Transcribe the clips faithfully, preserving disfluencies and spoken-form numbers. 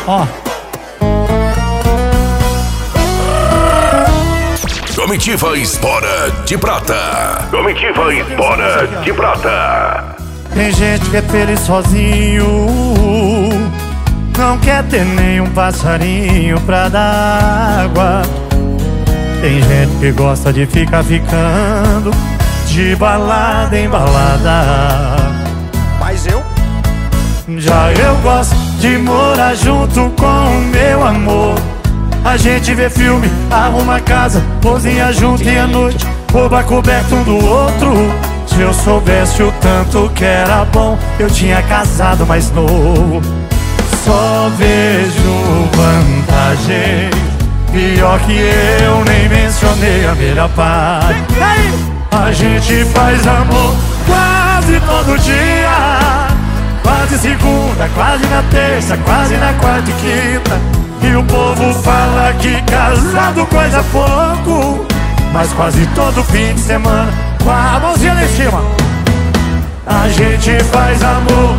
Ó. Comitiva Espora de Prata. Comitiva Espora de Prata. Tem gente que é feliz sozinho, não quer ter nenhum passarinho pra dar água. Tem gente que gosta de ficar ficando de balada em balada. Mas eu? Já eu gosto de morar junto com o meu amor. A gente vê filme, arruma casa, cozinha junto e à noite rouba coberto um do outro. Se eu soubesse o tanto que era bom, eu tinha casado mais novo. Só vejo vantagem, pior que eu nem mencionei a melhor parte. A gente faz amor quase todo dia, quase segunda, quase na terça, quase na quarta e quinta. E o povo fala que casado coisa pouco, mas quase todo fim de semana, com a mãozinha lá em cima, a gente faz amor.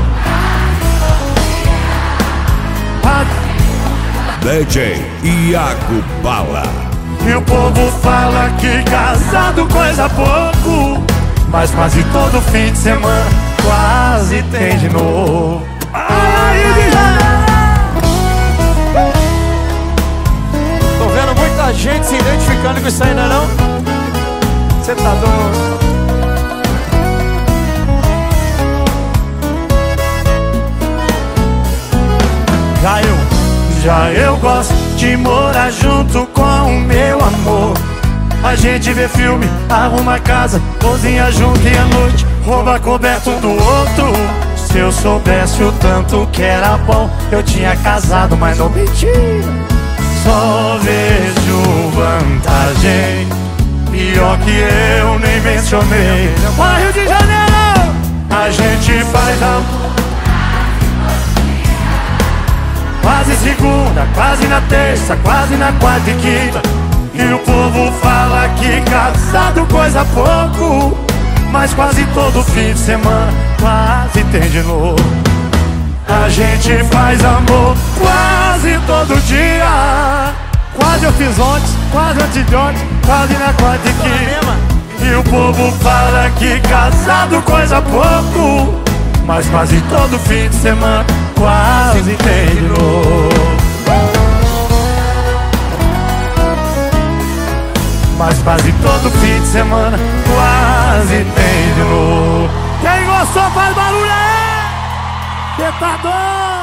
D J Iago Bala. E o povo fala que casado coisa pouco, mas quase todo fim de semana quase tem de novo. Aí, Tô vendo muita gente se identificando com isso aí, não é não? Cê tá doido? Já eu, já eu gosto de morar junto com o meu amor. A gente vê filme, arruma casa, cozinha junto e à noite rouba coberto um do outro. Se eu soubesse o tanto que era bom, eu tinha casado, mas não mentira. Só vejo vantagem, pior que eu nem mencionei. Bora, Rio de Janeiro! A gente faz amor quase segunda, quase na terça, quase na quarta e quinta. E o povo fala que casado coisa pouco, mas quase todo fim de semana quase tem de novo. A gente faz amor quase todo dia, quase eu fiz ontem, quase antes de ontem, quase na quarta e quinta. E o povo fala que casado coisa pouco, mas quase todo fim de semana quase tem de novo. Mas quase todo fim de semana quase tem de novo. Quem gostou faz barulho aí! Cê tá doido?